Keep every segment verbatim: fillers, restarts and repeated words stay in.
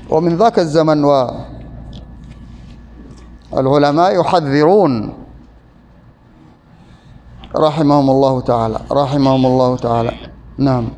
ومن ذاك الزمن والعلماء يحذرون رحمهم الله تعالى رحمهم الله تعالى. نعم.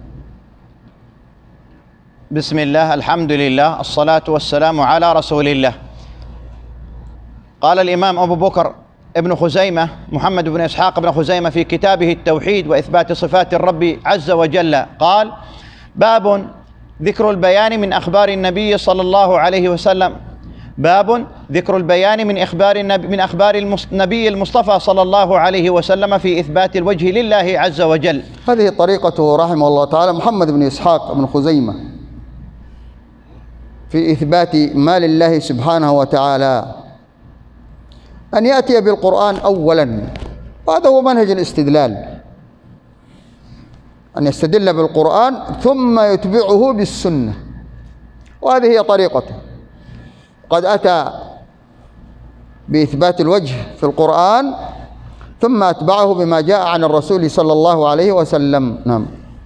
بسم الله، الحمد لله، الصلاة والسلام على رسول الله. قال الإمام أبو بكر ابن خزيمة محمد بن إسحاق بن خزيمة في كتابه التوحيد وإثبات صفات الرب عز وجل قال: باب ذكر البيان من أخبار النبي صلى الله عليه وسلم باب ذكر البيان من أخبار النبي من أخبار النبي المصطفى صلى الله عليه وسلم في إثبات الوجه لله عز وجل. هذه طريقته رحمه الله تعالى محمد بن إسحاق بن خزيمة في إثبات ما لله سبحانه وتعالى، أن يأتي بالقرآن أولا، وهذا هو منهج الاستدلال، أن يستدل بالقرآن ثم يتبعه بالسنة، وهذه هي طريقته. قد أتى بإثبات الوجه في القرآن ثم أتبعه بما جاء عن الرسول صلى الله عليه وسلم. نعم.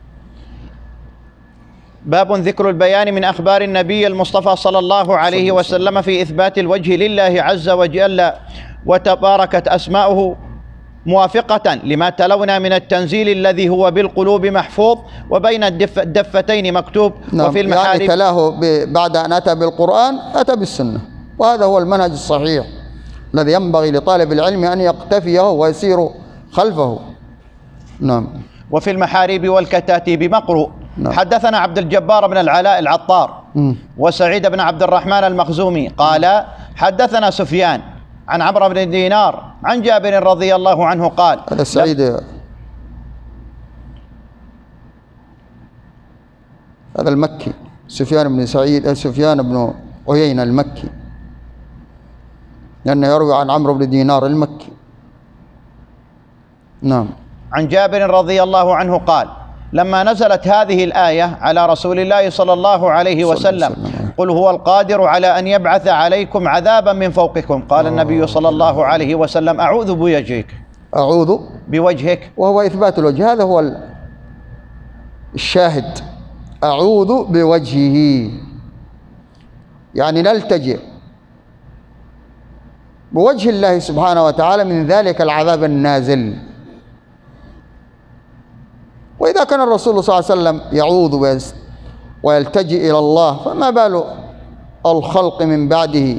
باب ذكر البيان من أخبار النبي المصطفى صلى الله عليه وسلم في إثبات الوجه لله عز وجل، وتباركت أسماؤه موافقة لما تلونا من التنزيل الذي هو بالقلوب محفوظ وبين الدف الدفتين مكتوب. نعم. وفي المحارب يعني تلاه بعد أن أتى بالقرآن أتى بالسنة، وهذا هو المنهج الصحيح الذي ينبغي لطالب العلم أن يقتفيه ويسير خلفه. نعم. وفي المحاريب والكتاتيب مقروء. نعم. حدثنا عبد الجبار بن العلاء العطار م. وسعيد بن عبد الرحمن المخزومي قال: حدثنا سفيان عن عمرو بن دينار عن جابر رضي الله عنه قال. هذا سعيد، هذا المكي، سفيان بن سعيد سفيان بن عيينة المكي، لأنه يروي عن عمرو بن دينار المكي. نعم. عن جابر رضي الله عنه قال: لما نزلت هذه الآية على رسول الله صلى الله عليه وسلم: قل هو القادر على أن يبعث عليكم عذابا من فوقكم، قال النبي صلى الله عليه وسلم: أعوذ بوجهك أعوذ بوجهك، وهو إثبات الوجه، هذا هو الشاهد. أعوذ بوجهه يعني نلتجئ بوجه الله سبحانه وتعالى من ذلك العذاب النازل. وإذا كان الرسول صلى الله عليه وسلم يعوذ ويلتجئ إلى الله، فما بال الخلق من بعده؟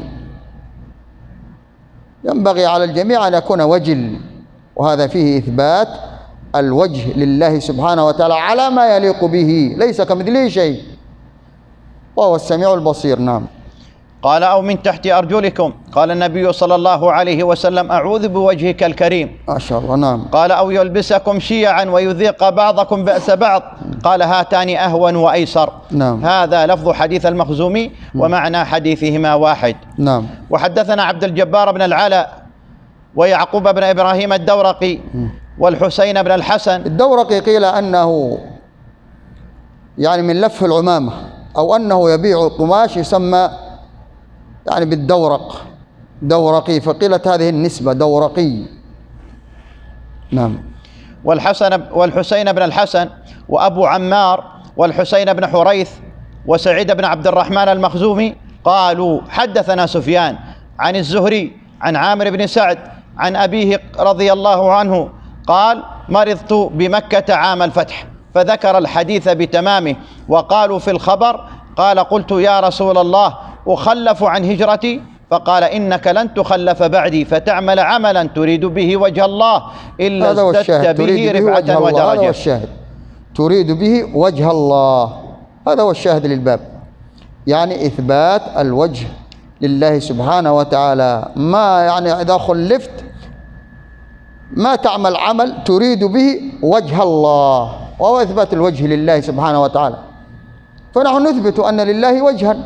ينبغي على الجميع أن يكون وجل، وهذا فيه إثبات الوجه لله سبحانه وتعالى على ما يليق به، ليس كمثله شيء، وهو السميع البصير. نعم. قال: أو من تحت أرجلكم، قال النبي صلى الله عليه وسلم: أعوذ بوجهك الكريم. ما شاء الله. نعم. قال: أو يلبسكم شيعا ويذيق بعضكم بأس بعض، قال: هاتان أهون وأيسر. نعم. هذا لفظ حديث المخزومي ومعنى حديثهما واحد. نعم. وحدثنا عبد الجبار بن العلاء ويعقوب بن إبراهيم الدورقي والحسين بن الحسن. الدورقي قيل أنه يعني من لف العمامة، أو أنه يبيع قماش يسمى يعني بالدورق، دورقي، فقيلت هذه النسبة دورقي. نعم. والحسن والحسين بن الحسن وأبو عمار والحسين بن حريث وسعيد بن عبد الرحمن المخزومي قالوا: حدثنا سفيان عن الزهري عن عامر بن سعد عن أبيه رضي الله عنه قال: مرضت بمكة عام الفتح، فذكر الحديث بتمامه. وقالوا في الخبر: قال: قلت يا رسول الله أخلف عن هجرتي؟ فقال: إنك لن تخلف بعدي فتعمل عملا تريد به وجه الله إلا ازددت به رفعة ودرجة. هذا هو الشاهد، تريد به وجه الله، هذا هو الشاهد للباب، يعني إثبات الوجه لله سبحانه وتعالى. ما يعني إذا خلفت ما تعمل عمل تريد به وجه الله، وهو إثبات الوجه لله سبحانه وتعالى. فنحن نثبت أن لله وجها،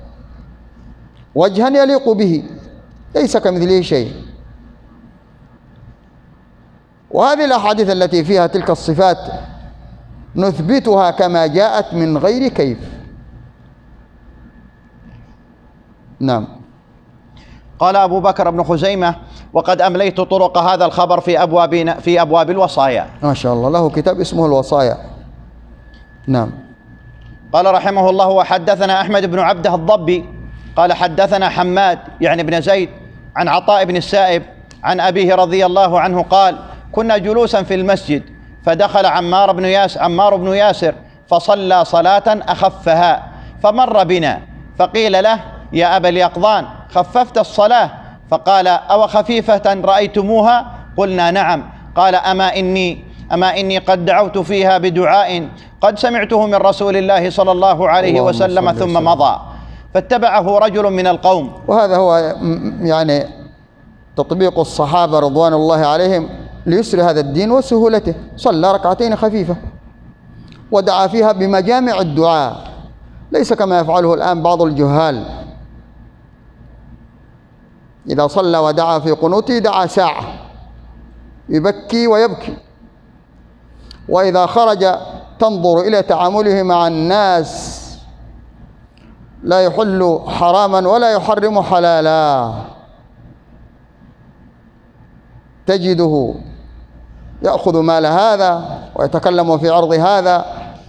وجها يليق به، ليس كمثله شيء. وهذه الأحاديث التي فيها تلك الصفات نثبتها كما جاءت من غير كيف. نعم. قال أبو بكر بن خزيمة: وقد أمليت طرق هذا الخبر في أبواب في أبواب الوصايا. ما شاء الله، له كتاب اسمه الوصايا. نعم. قال رحمه الله: وحدثنا أحمد بن عبده الضبي قال حدثنا حماد يعني بن زيد عن عطاء بن السائب عن أبيه رضي الله عنه قال: كنا جلوسا في المسجد فدخل عمار بن ياسر عمار بن ياسر فصلى صلاة أخفها فمر بنا فقيل له: يا أبا اليقظان خففت الصلاة؟ فقال: أو خفيفة رأيتموها؟ قلنا: نعم. قال: أما إني أما إني قد دعوت فيها بدعاء قد سمعته من رسول الله صلى الله عليه وسلم ثم مضى. فاتبعه رجل من القوم. وهذا هو يعني تطبيق الصحابة رضوان الله عليهم ليسر هذا الدين وسهولته. صلى ركعتين خفيفة ودعا فيها بمجامع الدعاء، ليس كما يفعله الآن بعض الجهال، إذا صلى ودعا في قنوته دعا ساعة يبكي ويبكي، وإذا خرج تنظر إلى تعامله مع الناس لا يحل حراما ولا يحرم حلالا، تجده يأخذ مال هذا ويتكلم في عرض هذا،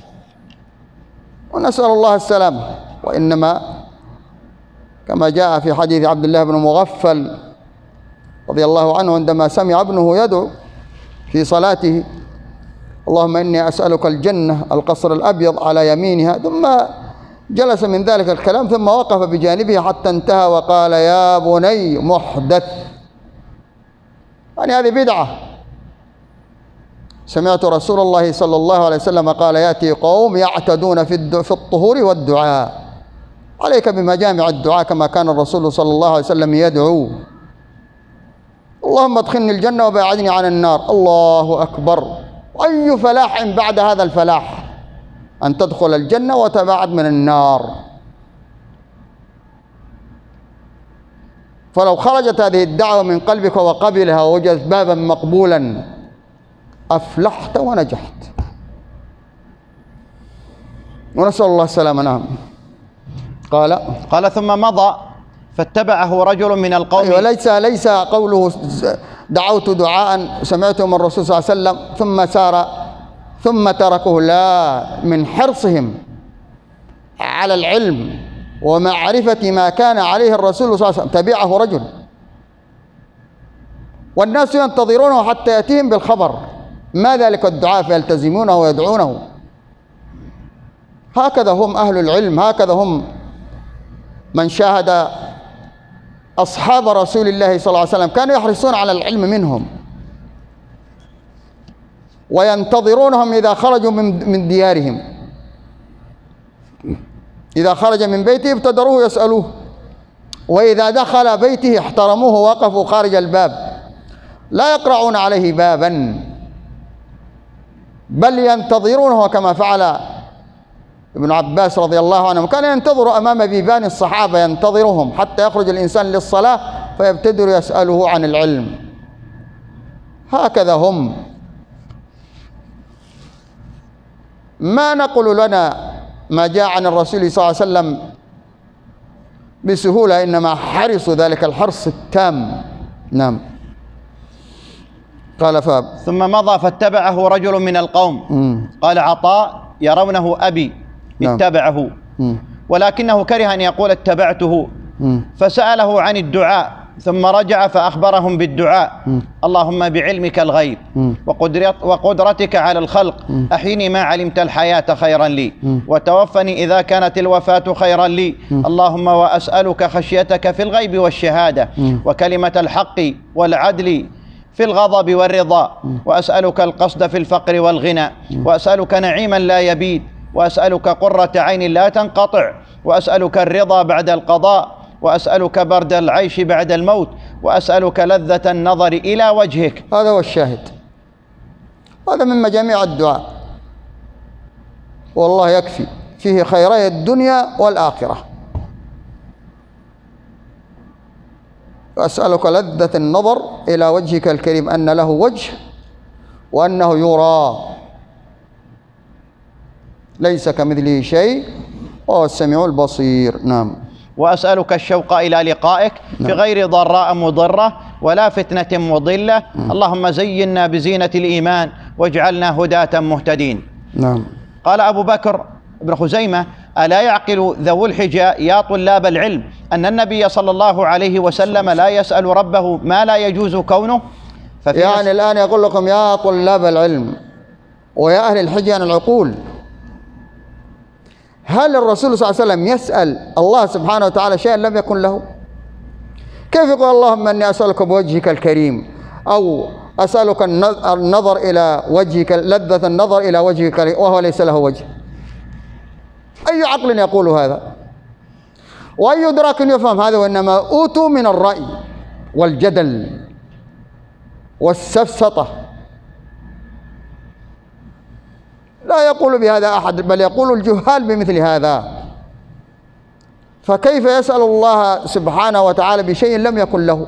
ونسأل الله السلامة. وإنما كما جاء في حديث عبد الله بن مغفل رضي الله عنه عندما سمع ابنه يدعو في صلاته: اللهم إني أسألك الجنة القصر الأبيض على يمينها، ثم جلس من ذلك الكلام ثم وقف بجانبه حتى انتهى وقال: يا بني محدث، يعني هذه بدعة. سمعت رسول الله صلى الله عليه وسلم قال: يأتي قوم يعتدون في في الطهور والدعاء، عليك بمجامع الدعاء كما كان الرسول صلى الله عليه وسلم يدعو: اللهم ادخلني الجنة وباعدني عن النار. الله أكبر! أي فلاح بعد هذا الفلاح أن تدخل الجنة وتباعد من النار. فلو خرجت هذه الدعوة من قلبك وقبلها ووجدت بابا مقبولا أفلحت ونجحت، ونسأل الله السلامة. نعم. قال قال ثم مضى فاتبعه رجل من القوم. أيوة، ليس ليس قوله دعوت دعاء سمعته من الرسول صلى الله عليه وسلم ثم سار ثم تركه، لا، من حرصهم على العلم ومعرفة ما كان عليه الرسول صلى الله عليه وسلم تبعه رجل، والناس ينتظرونه حتى يأتيهم بالخبر، ما ذلك الدعاء فيلتزمونه ويدعونه. هكذا هم أهل العلم، هكذا هم من شاهد أصحاب رسول الله صلى الله عليه وسلم، كانوا يحرصون على العلم منهم وينتظرونهم إذا خرجوا من من ديارهم، إذا خرج من بيته ابتدروه يسألوه، وإذا دخل بيته احترموه ووقفوا خارج الباب، لا يقرعون عليه بابا بل ينتظرونه، كما فعل ابن عباس رضي الله عنه، كان ينتظر أمام بيبان الصحابة ينتظرهم حتى يخرج الإنسان للصلاة فيبتدر يسأله عن العلم. هكذا هم. ما نقول لنا ما جاء عن الرسول صلى الله عليه وسلم بسهولة، إنما حرصوا ذلك الحرص التام. نعم. قال فاب ثم مضى فاتبعه رجل من القوم. مم. قال عطاء: يرونه أبي نعم. اتبعه، مم. ولكنه كره أن يقول اتبعته، مم. فسأله عن الدعاء ثم رجع فأخبرهم بالدعاء: مم. اللهم بعلمك الغيب مم. وقدرت وقدرتك على الخلق مم. أحيني ما علمت الحياة خيرا لي، مم. وتوفني إذا كانت الوفاة خيرا لي، مم. اللهم وأسألك خشيتك في الغيب والشهادة، مم. وكلمة الحق والعدل في الغضب والرضا، وأسألك القصد في الفقر والغنى، وأسألك نعيما لا يبيد، وأسألك قرة عين لا تنقطع، وأسألك الرضا بعد القضاء، وأسألك برد العيش بعد الموت، وأسألك لذة النظر إلى وجهك. هذا هو الشاهد، هذا من مجاميع الدعاء، والله يكفي، فيه خيري الدنيا والآخرة. وأسألك لذة النظر إلى وجهك الكريم، أن له وجه وأنه يرى، ليس كمثله شيء وهو السميع البصير. نعم. وأسألك الشوق إلى لقائك في نعم. غير ضراء مضرة ولا فتنة مضلة. نعم. اللهم زينا بزينة الإيمان واجعلنا هداة مهتدين. نعم. قال أبو بكر: ابن خزيمة: ألا يعقل ذو الحجة يا طلاب العلم أن النبي صلى الله عليه وسلم لا يسأل ربه ما لا يجوز كونه؟ ففي يعني الآن يقول لكم يا طلاب العلم ويا أهل الحجة عن العقول، هل الرسول صلى الله عليه وسلم يسأل الله سبحانه وتعالى شيئا لم يكن له؟ كيف يقول اللهم إني أسألك بوجهك الكريم، أو أسألك النظر إلى وجهك، لذة النظر إلى وجهك وهو ليس له وجه؟ أي عقل يقول هذا؟ وأي إدراك يفهم هذا؟ وإنما أوتوا من الرأي والجدل والسفسطة. لا يقول بهذا أحد، بل يقول الجهال بمثل هذا. فكيف يسأل الله سبحانه وتعالى بشيء لم يكن له؟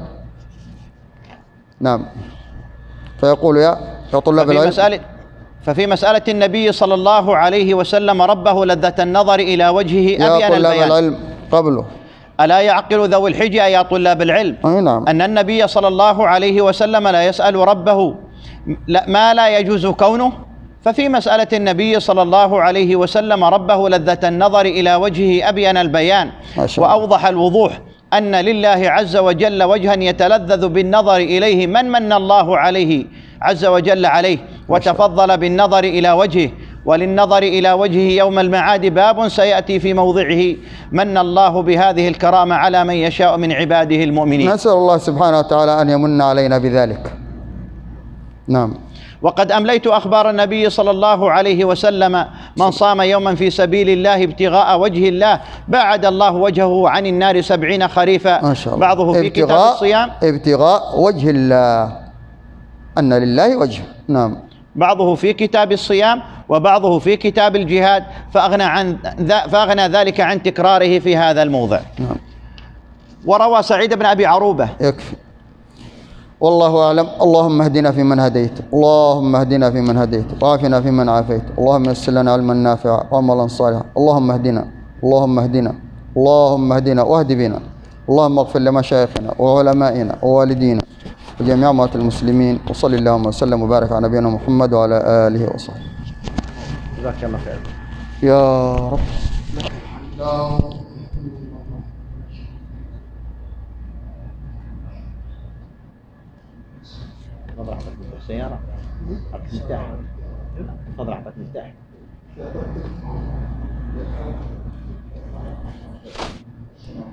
نعم. فيقول يا يا طلاب ففي العلم مسألة ففي مسألة النبي صلى الله عليه وسلم ربه لذة النظر إلى وجهه أبين يا طلاب البيان. العلم قبله: ألا يعقل ذوي الحجة يا طلاب العلم أي نعم. أن النبي صلى الله عليه وسلم لا يسأل ربه ما لا يجوز كونه؟ ففي مسألة النبي صلى الله عليه وسلم ربه لذة النظر إلى وجهه أبين البيان وأوضح الوضوح أن لله عز وجل وجها يتلذذ بالنظر إليه من من الله عليه عز وجل عليه وتفضل بالنظر إلى وجهه، وللنظر إلى وجهه يوم المعاد باب سيأتي في موضعه من الله بهذه الكرامة على من يشاء من عباده المؤمنين. نسأل الله سبحانه وتعالى أن يمن علينا بذلك. نعم. وقد أمليت أخبار النبي صلى الله عليه وسلم: من صام يوما في سبيل الله ابتغاء وجه الله باعد الله وجهه عن النار سبعين خريفا. ما شاء الله. بعضه في كتاب الصيام ابتغاء وجه الله، أن لله وجه. نعم. بعضه في كتاب الصيام وبعضه في كتاب الجهاد، فأغنى, عن فأغنى ذلك عن تكراره في هذا الموضع. نعم. وروى سعيد بن أبي عروبة: يكفي. والله أعلم. اللهم اهدنا فيمن هديت، اللهم اهدنا فيمن هديت، وعافنا فيمن عافيت، اللهم يسر لنا علما نافعا وعملا صالحا، اللهم اهدنا اللهم اهدنا اللهم اهدنا واهد بنا، اللهم اغفر لمشايخنا وعلمائنا ووالدينا وجميع موتى المسلمين، وصلى اللهم وسلم وبارك على نبينا محمد وعلى آله وصحبه. جزاك الله خير يا رب. تفضل اعطك السيارة، اعطك مفتاح. تفضل اعطك مفتاح.